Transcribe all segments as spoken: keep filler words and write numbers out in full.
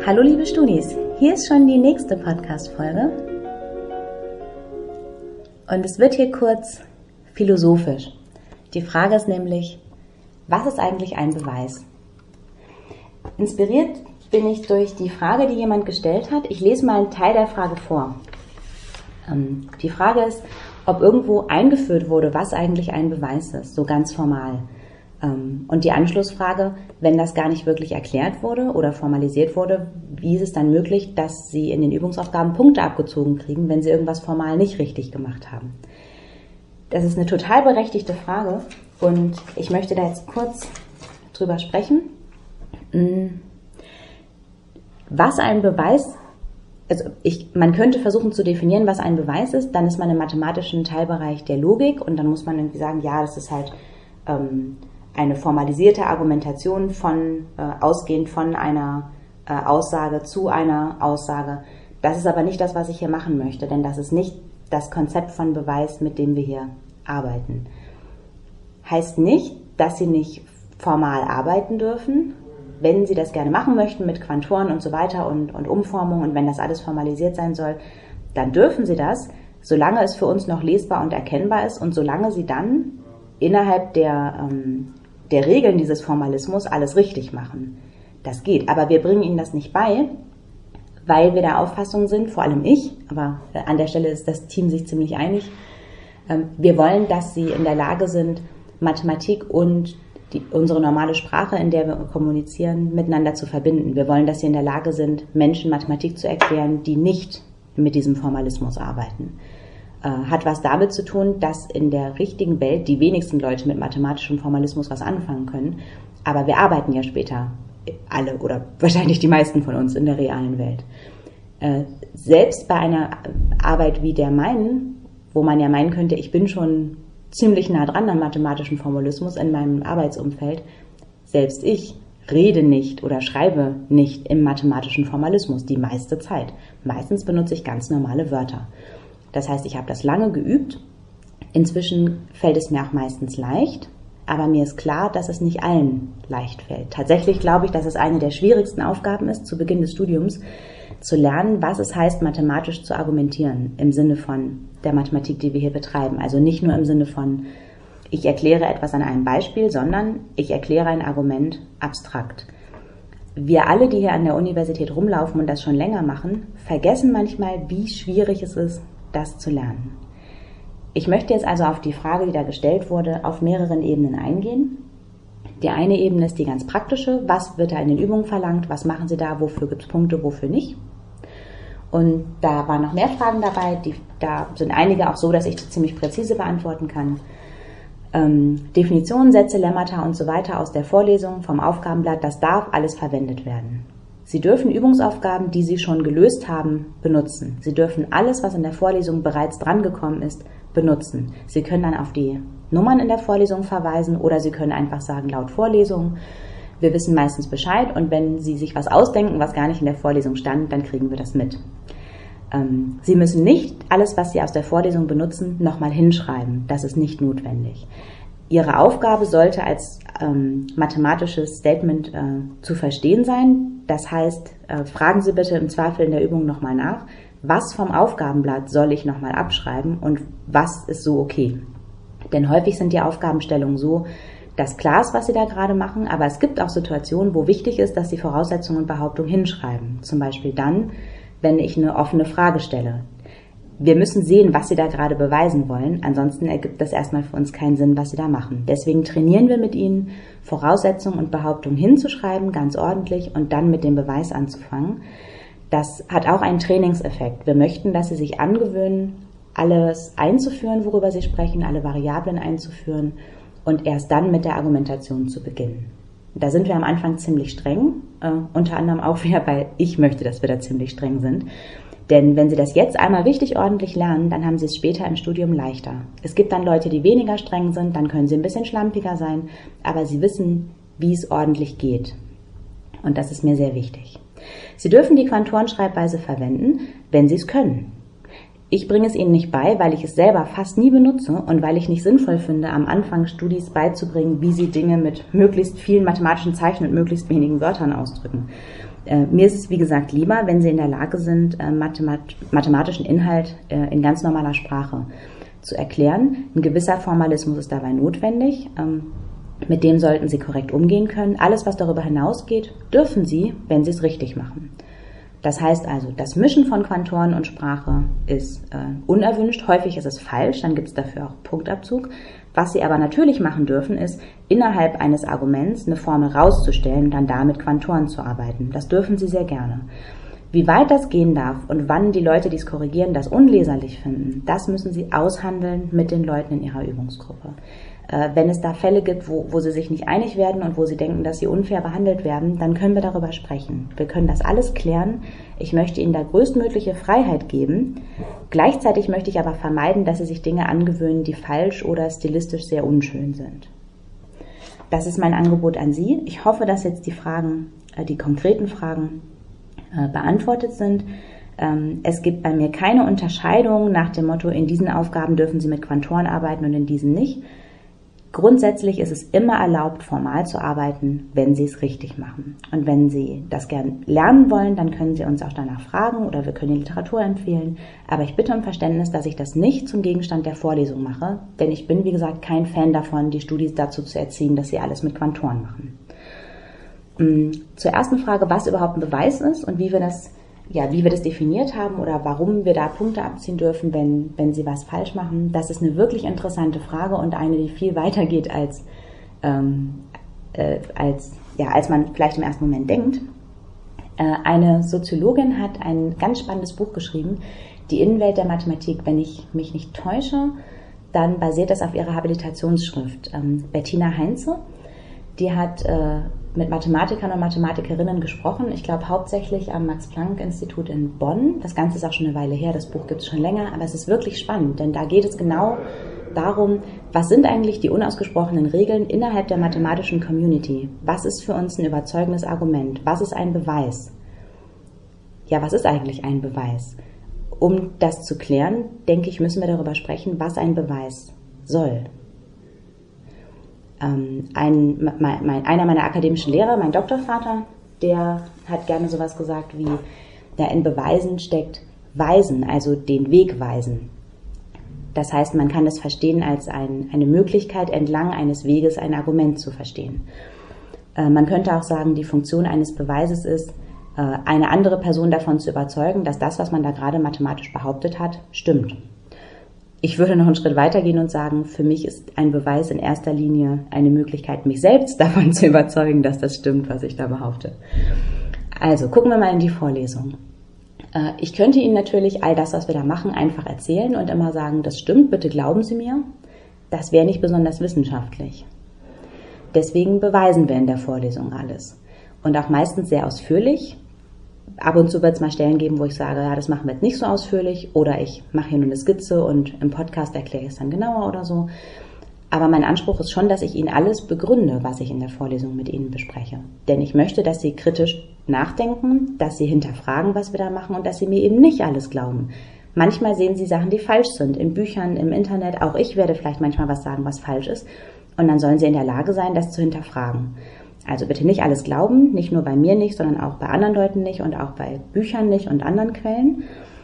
Hallo liebe Studis, hier ist schon die nächste Podcast-Folge und es wird hier kurz philosophisch. Die Frage ist nämlich, was ist eigentlich ein Beweis? Inspiriert bin ich durch die Frage, die jemand gestellt hat. Ich lese mal einen Teil der Frage vor. Ähm, die Frage ist, ob irgendwo eingeführt wurde, was eigentlich ein Beweis ist, so ganz formal. Und die Anschlussfrage, wenn das gar nicht wirklich erklärt wurde oder formalisiert wurde, wie ist es dann möglich, dass Sie in den Übungsaufgaben Punkte abgezogen kriegen, wenn Sie irgendwas formal nicht richtig gemacht haben? Das ist eine total berechtigte Frage und ich möchte da jetzt kurz drüber sprechen. Was ein Beweis, also ich, man könnte versuchen zu definieren, was ein Beweis ist, dann ist man im mathematischen Teilbereich der Logik und dann muss man irgendwie sagen, ja, das ist halt ähm, eine formalisierte Argumentation von, äh, ausgehend von einer äh, Aussage zu einer Aussage. Das ist aber nicht das, was ich hier machen möchte, denn das ist nicht das Konzept von Beweis, mit dem wir hier arbeiten. Heißt nicht, dass Sie nicht formal arbeiten dürfen, wenn Sie das gerne machen möchten mit Quantoren und so weiter und, und Umformung und wenn das alles formalisiert sein soll, dann dürfen Sie das, solange es für uns noch lesbar und erkennbar ist und solange Sie dann innerhalb der ähm, der Regeln dieses Formalismus alles richtig machen. Das geht, aber wir bringen Ihnen das nicht bei, weil wir der Auffassung sind, vor allem ich, aber an der Stelle ist das Team sich ziemlich einig, wir wollen, dass Sie in der Lage sind, Mathematik und die, unsere normale Sprache, in der wir kommunizieren, miteinander zu verbinden. Wir wollen, dass Sie in der Lage sind, Menschen Mathematik zu erklären, die nicht mit diesem Formalismus arbeiten. Hat was damit zu tun, dass in der richtigen Welt die wenigsten Leute mit mathematischem Formalismus was anfangen können. Aber wir arbeiten ja später alle oder wahrscheinlich die meisten von uns in der realen Welt. Selbst bei einer Arbeit wie der meinen, wo man ja meinen könnte, ich bin schon ziemlich nah dran am mathematischen Formalismus in meinem Arbeitsumfeld, selbst ich rede nicht oder schreibe nicht im mathematischen Formalismus die meiste Zeit. Meistens benutze ich ganz normale Wörter. Das heißt, ich habe das lange geübt. Inzwischen fällt es mir auch meistens leicht, aber mir ist klar, dass es nicht allen leicht fällt. Tatsächlich glaube ich, dass es eine der schwierigsten Aufgaben ist, zu Beginn des Studiums zu lernen, was es heißt, mathematisch zu argumentieren, im Sinne von der Mathematik, die wir hier betreiben. Also nicht nur im Sinne von, ich erkläre etwas an einem Beispiel, sondern ich erkläre ein Argument abstrakt. Wir alle, die hier an der Universität rumlaufen und das schon länger machen, vergessen manchmal, wie schwierig es ist, das zu lernen. Ich möchte jetzt also auf die Frage, die da gestellt wurde, auf mehreren Ebenen eingehen. Die eine Ebene ist die ganz praktische. Was wird da in den Übungen verlangt? Was machen Sie da? Wofür gibt es Punkte? Wofür nicht? Und da waren noch mehr Fragen dabei. Die, da sind einige auch so, dass ich die ziemlich präzise beantworten kann. Ähm, Definitionen, Sätze, Lemmata und so weiter aus der Vorlesung, vom Aufgabenblatt, das darf alles verwendet werden. Sie dürfen Übungsaufgaben, die Sie schon gelöst haben, benutzen. Sie dürfen alles, was in der Vorlesung bereits drangekommen ist, benutzen. Sie können dann auf die Nummern in der Vorlesung verweisen oder Sie können einfach sagen, laut Vorlesung, wir wissen meistens Bescheid und wenn Sie sich was ausdenken, was gar nicht in der Vorlesung stand, dann kriegen wir das mit. Ähm, Sie müssen nicht alles, was Sie aus der Vorlesung benutzen, nochmal hinschreiben. Das ist nicht notwendig. Ihre Aufgabe sollte als ähm, mathematisches Statement äh, zu verstehen sein. Das heißt, äh, fragen Sie bitte im Zweifel in der Übung nochmal nach, was vom Aufgabenblatt soll ich nochmal abschreiben und was ist so okay. Denn häufig sind die Aufgabenstellungen so, dass klar ist, was Sie da gerade machen, aber es gibt auch Situationen, wo wichtig ist, dass Sie Voraussetzungen und Behauptungen hinschreiben. Zum Beispiel dann, wenn ich eine offene Frage stelle. Wir müssen sehen, was Sie da gerade beweisen wollen, ansonsten ergibt das erstmal für uns keinen Sinn, was Sie da machen. Deswegen trainieren wir mit Ihnen, Voraussetzungen und Behauptungen hinzuschreiben, ganz ordentlich, und dann mit dem Beweis anzufangen. Das hat auch einen Trainingseffekt. Wir möchten, dass Sie sich angewöhnen, alles einzuführen, worüber Sie sprechen, alle Variablen einzuführen und erst dann mit der Argumentation zu beginnen. Da sind wir am Anfang ziemlich streng, äh, unter anderem auch wieder, weil ich möchte, dass wir da ziemlich streng sind. Denn wenn Sie das jetzt einmal richtig ordentlich lernen, dann haben Sie es später im Studium leichter. Es gibt dann Leute, die weniger streng sind, dann können sie ein bisschen schlampiger sein, aber sie wissen, wie es ordentlich geht. Und das ist mir sehr wichtig. Sie dürfen die Quantorenschreibweise verwenden, wenn Sie es können. Ich bringe es Ihnen nicht bei, weil ich es selber fast nie benutze und weil ich nicht sinnvoll finde, am Anfang Studis beizubringen, wie sie Dinge mit möglichst vielen mathematischen Zeichen und möglichst wenigen Wörtern ausdrücken. Äh, mir ist es, wie gesagt, lieber, wenn Sie in der Lage sind, äh, mathemat- mathematischen Inhalt äh, in ganz normaler Sprache zu erklären. Ein gewisser Formalismus ist dabei notwendig. Ähm, mit dem sollten Sie korrekt umgehen können. Alles, was darüber hinausgeht, dürfen Sie, wenn Sie es richtig machen. Das heißt also, das Mischen von Quantoren und Sprache ist äh, unerwünscht. Häufig ist es falsch, dann gibt es dafür auch Punktabzug. Was Sie aber natürlich machen dürfen, ist, innerhalb eines Arguments eine Formel rauszustellen und dann da mit Quantoren zu arbeiten. Das dürfen Sie sehr gerne. Wie weit das gehen darf und wann die Leute, die es korrigieren, das unleserlich finden, das müssen Sie aushandeln mit den Leuten in Ihrer Übungsgruppe. Äh, wenn es da Fälle gibt, wo, wo Sie sich nicht einig werden und wo Sie denken, dass Sie unfair behandelt werden, dann können wir darüber sprechen. Wir können das alles klären. Ich möchte Ihnen da größtmögliche Freiheit geben. Gleichzeitig möchte ich aber vermeiden, dass Sie sich Dinge angewöhnen, die falsch oder stilistisch sehr unschön sind. Das ist mein Angebot an Sie. Ich hoffe, dass jetzt die Fragen, äh, die konkreten Fragen äh, beantwortet sind. Ähm, es gibt bei mir keine Unterscheidung nach dem Motto, in diesen Aufgaben dürfen Sie mit Quantoren arbeiten und in diesen nicht. Grundsätzlich ist es immer erlaubt, formal zu arbeiten, wenn Sie es richtig machen. Und wenn Sie das gern lernen wollen, dann können Sie uns auch danach fragen oder wir können die Literatur empfehlen. Aber ich bitte um Verständnis, dass ich das nicht zum Gegenstand der Vorlesung mache, denn ich bin, wie gesagt, kein Fan davon, die Studis dazu zu erziehen, dass sie alles mit Quantoren machen. Zur ersten Frage, was überhaupt ein Beweis ist und wie wir das Ja, wie wir das definiert haben oder warum wir da Punkte abziehen dürfen, wenn, wenn sie was falsch machen, das ist eine wirklich interessante Frage und eine, die viel weiter geht, als, ähm, äh, als, ja, als man vielleicht im ersten Moment denkt. Äh, eine Soziologin hat ein ganz spannendes Buch geschrieben, Die Innenwelt der Mathematik. Wenn ich mich nicht täusche, dann basiert das auf ihrer Habilitationsschrift. Ähm, Bettina Heinze, die hat äh, mit Mathematikern und Mathematikerinnen gesprochen. Ich glaube hauptsächlich am Max-Planck-Institut in Bonn. Das Ganze ist auch schon eine Weile her, das Buch gibt es schon länger, aber es ist wirklich spannend, denn da geht es genau darum, was sind eigentlich die unausgesprochenen Regeln innerhalb der mathematischen Community? Was ist für uns ein überzeugendes Argument? Was ist ein Beweis? Ja, was ist eigentlich ein Beweis? Um das zu klären, denke ich, müssen wir darüber sprechen, was ein Beweis soll. Ähm, ein, mein, mein, einer meiner akademischen Lehrer, mein Doktorvater, der hat gerne sowas gesagt wie, ja, in Beweisen steckt Weisen, also den Weg weisen. Das heißt, man kann es verstehen als ein, eine Möglichkeit, entlang eines Weges ein Argument zu verstehen. Äh, man könnte auch sagen, die Funktion eines Beweises ist, äh, eine andere Person davon zu überzeugen, dass das, was man da gerade mathematisch behauptet hat, stimmt. Ich würde noch einen Schritt weitergehen und sagen, für mich ist ein Beweis in erster Linie eine Möglichkeit, mich selbst davon zu überzeugen, dass das stimmt, was ich da behaupte. Also, gucken wir mal in die Vorlesung. Ich könnte Ihnen natürlich all das, was wir da machen, einfach erzählen und immer sagen, das stimmt, bitte glauben Sie mir. Das wäre nicht besonders wissenschaftlich. Deswegen beweisen wir in der Vorlesung alles. Und auch meistens sehr ausführlich. Ab und zu wird es mal Stellen geben, wo ich sage, ja, das machen wir jetzt nicht so ausführlich oder ich mache hier nur eine Skizze und im Podcast erkläre ich es dann genauer oder so. Aber mein Anspruch ist schon, dass ich Ihnen alles begründe, was ich in der Vorlesung mit Ihnen bespreche. Denn ich möchte, dass Sie kritisch nachdenken, dass Sie hinterfragen, was wir da machen und dass Sie mir eben nicht alles glauben. Manchmal sehen Sie Sachen, die falsch sind, in Büchern, im Internet. Auch ich werde vielleicht manchmal was sagen, was falsch ist. Und dann sollen Sie in der Lage sein, das zu hinterfragen. Also bitte nicht alles glauben, nicht nur bei mir nicht, sondern auch bei anderen Leuten nicht und auch bei Büchern nicht und anderen Quellen.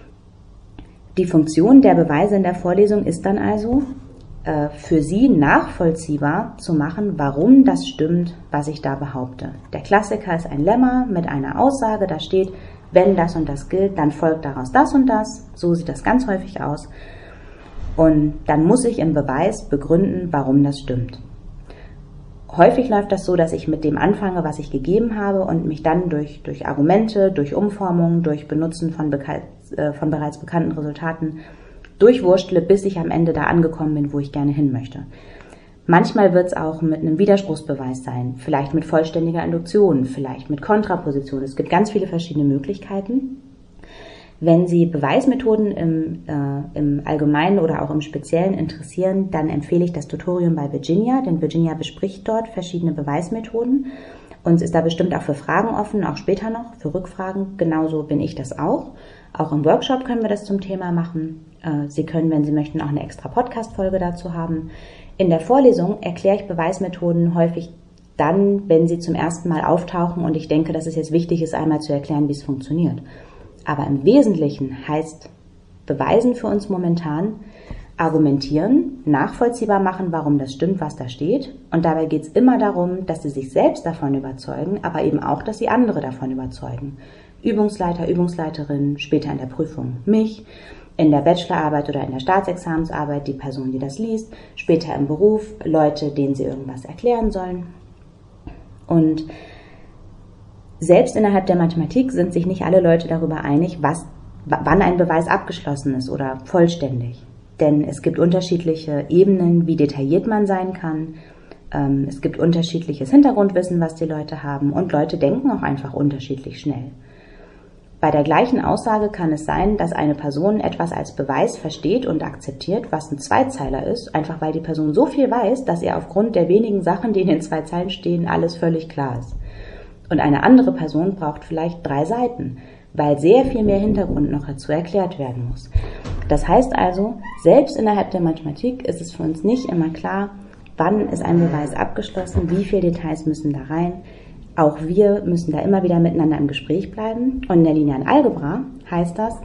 Die Funktion der Beweise in der Vorlesung ist dann also, äh, für Sie nachvollziehbar zu machen, warum das stimmt, was ich da behaupte. Der Klassiker ist ein Lemma mit einer Aussage, da steht, wenn das und das gilt, dann folgt daraus das und das. So sieht das ganz häufig aus. Und dann muss ich im Beweis begründen, warum das stimmt. Häufig läuft das so, dass ich mit dem anfange, was ich gegeben habe und mich dann durch, durch Argumente, durch Umformungen, durch Benutzen von, beka- äh, von bereits bekannten Resultaten durchwurstle, bis ich am Ende da angekommen bin, wo ich gerne hin möchte. Manchmal wird es auch mit einem Widerspruchsbeweis sein, vielleicht mit vollständiger Induktion, vielleicht mit Kontraposition. Es gibt ganz viele verschiedene Möglichkeiten. Wenn Sie Beweismethoden im, äh, im Allgemeinen oder auch im Speziellen interessieren, dann empfehle ich das Tutorium bei Virginia, denn Virginia bespricht dort verschiedene Beweismethoden und ist da bestimmt auch für Fragen offen, auch später noch, für Rückfragen. Genauso bin ich das auch. Auch im Workshop können wir das zum Thema machen. Äh, Sie können, wenn Sie möchten, auch eine extra Podcast-Folge dazu haben. In der Vorlesung erkläre ich Beweismethoden häufig dann, wenn sie zum ersten Mal auftauchen und ich denke, dass es jetzt wichtig ist, einmal zu erklären, wie es funktioniert. Aber im Wesentlichen heißt beweisen für uns momentan, argumentieren, nachvollziehbar machen, warum das stimmt, was da steht. Und dabei geht es immer darum, dass sie sich selbst davon überzeugen, aber eben auch, dass sie andere davon überzeugen. Übungsleiter, Übungsleiterin, später in der Prüfung mich, in der Bachelorarbeit oder in der Staatsexamensarbeit die Person, die das liest, später im Beruf Leute, denen sie irgendwas erklären sollen. Und selbst innerhalb der Mathematik sind sich nicht alle Leute darüber einig, was, wann ein Beweis abgeschlossen ist oder vollständig. Denn es gibt unterschiedliche Ebenen, wie detailliert man sein kann. Es gibt unterschiedliches Hintergrundwissen, was die Leute haben. Und Leute denken auch einfach unterschiedlich schnell. Bei der gleichen Aussage kann es sein, dass eine Person etwas als Beweis versteht und akzeptiert, was ein Zweizeiler ist, einfach weil die Person so viel weiß, dass ihr aufgrund der wenigen Sachen, die in den zwei Zeilen stehen, alles völlig klar ist. Und eine andere Person braucht vielleicht drei Seiten, weil sehr viel mehr Hintergrund noch dazu erklärt werden muss. Das heißt also, selbst innerhalb der Mathematik ist es für uns nicht immer klar, wann ist ein Beweis abgeschlossen, wie viele Details müssen da rein. Auch wir müssen da immer wieder miteinander im Gespräch bleiben. Und in der linearen Algebra heißt das,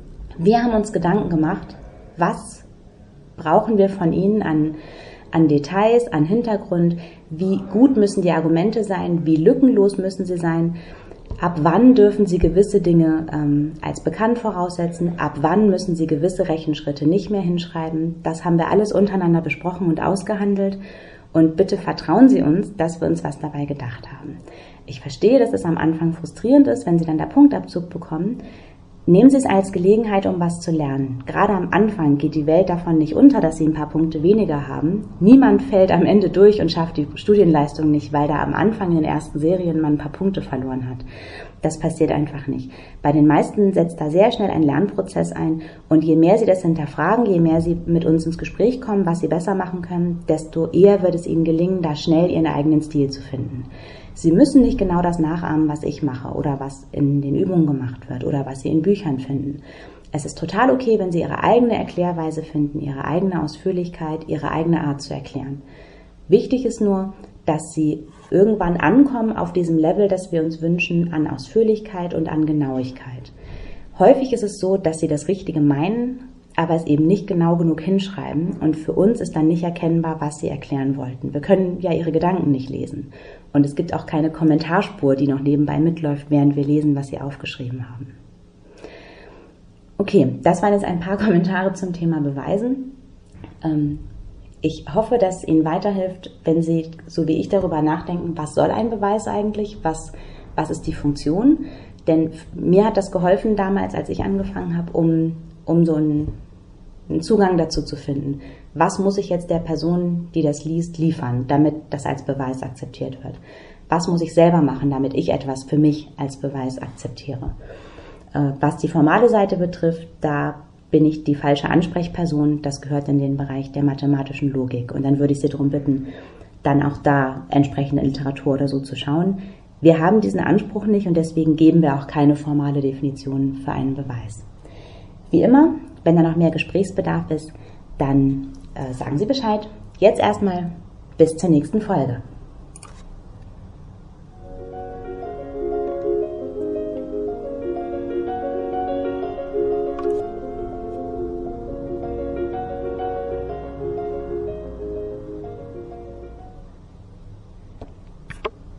wir haben uns Gedanken gemacht, was brauchen wir von Ihnen an, an Details, an Hintergrund, wie gut müssen die Argumente sein, wie lückenlos müssen sie sein, ab wann dürfen Sie gewisse Dinge ähm, als bekannt voraussetzen, ab wann müssen Sie gewisse Rechenschritte nicht mehr hinschreiben. Das haben wir alles untereinander besprochen und ausgehandelt. Und bitte vertrauen Sie uns, dass wir uns was dabei gedacht haben. Ich verstehe, dass es am Anfang frustrierend ist, wenn Sie dann da Punktabzug bekommen. Nehmen Sie es als Gelegenheit, um was zu lernen. Gerade am Anfang geht die Welt davon nicht unter, dass Sie ein paar Punkte weniger haben. Niemand fällt am Ende durch und schafft die Studienleistung nicht, weil da am Anfang in den ersten Serien man ein paar Punkte verloren hat. Das passiert einfach nicht. Bei den meisten setzt da sehr schnell ein Lernprozess ein und je mehr Sie das hinterfragen, je mehr Sie mit uns ins Gespräch kommen, was Sie besser machen können, desto eher wird es Ihnen gelingen, da schnell Ihren eigenen Stil zu finden. Sie müssen nicht genau das nachahmen, was ich mache oder was in den Übungen gemacht wird oder was Sie in Büchern finden. Es ist total okay, wenn Sie Ihre eigene Erklärweise finden, Ihre eigene Ausführlichkeit, Ihre eigene Art zu erklären. Wichtig ist nur, dass Sie irgendwann ankommen auf diesem Level, das wir uns wünschen, an Ausführlichkeit und an Genauigkeit. Häufig ist es so, dass Sie das Richtige meinen, aber es eben nicht genau genug hinschreiben und für uns ist dann nicht erkennbar, was Sie erklären wollten. Wir können ja Ihre Gedanken nicht lesen und es gibt auch keine Kommentarspur, die noch nebenbei mitläuft, während wir lesen, was Sie aufgeschrieben haben. Okay, das waren jetzt ein paar Kommentare zum Thema Beweisen. Ähm, Ich hoffe, dass es Ihnen weiterhilft, wenn Sie, so wie ich, darüber nachdenken, was soll ein Beweis eigentlich, was, was ist die Funktion. Denn mir hat das geholfen damals, als ich angefangen habe, um, um so einen, einen Zugang dazu zu finden. Was muss ich jetzt der Person, die das liest, liefern, damit das als Beweis akzeptiert wird? Was muss ich selber machen, damit ich etwas für mich als Beweis akzeptiere? Was die formale Seite betrifft, da bin ich die falsche Ansprechperson, das gehört in den Bereich der mathematischen Logik. Und dann würde ich Sie darum bitten, dann auch da entsprechende Literatur oder so zu schauen. Wir haben diesen Anspruch nicht und deswegen geben wir auch keine formale Definition für einen Beweis. Wie immer, wenn da noch mehr Gesprächsbedarf ist, dann äh, sagen Sie Bescheid. Jetzt erstmal bis zur nächsten Folge.